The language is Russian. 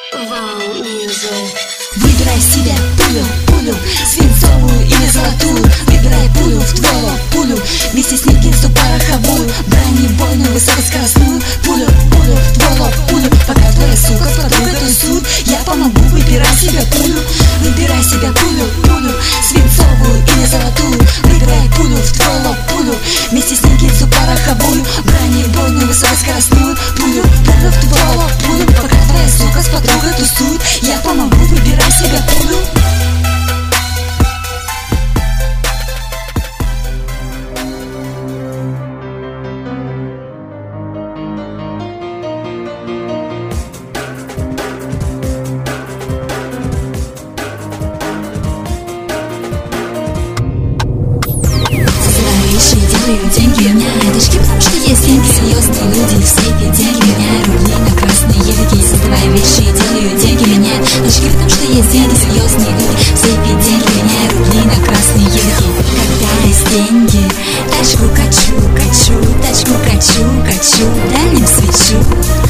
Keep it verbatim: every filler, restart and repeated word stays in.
Выбирай себе пулю, пулю, свинцовую или золотую. Выбирай пулю в твой лоб, пулю, вместе с Никитсу пороховую, бронебойную, высокоскоростную. Пулю, пулю в твой лоб, пулю, пока твоя сука с подругой танцует, я помогу. Выбирай себе пулю, выбирай себе пулю, пулю, свинцовую или золотую. Выбирай пулю в твой лоб, пулю, вместе с Никитсу пороховую, бронебойную, высокоскоростную. Пулю, пулю в твой лоб, пулю, пока твоя сука с подругой тусует, я помогу. Выбирай себе пулю. Делаю деньги, у меня дочки, потому что есть деньги. Серьезные люди, все педели, меняю рубли на красные елки. Создавая вещи, делаю деньги, меняю дочки, потому что есть деньги. Серьезные люди, все педели, меняю рубли на красные елки. Когда есть деньги, тачку качу, качу, тачку качу, качу, дальним свечу.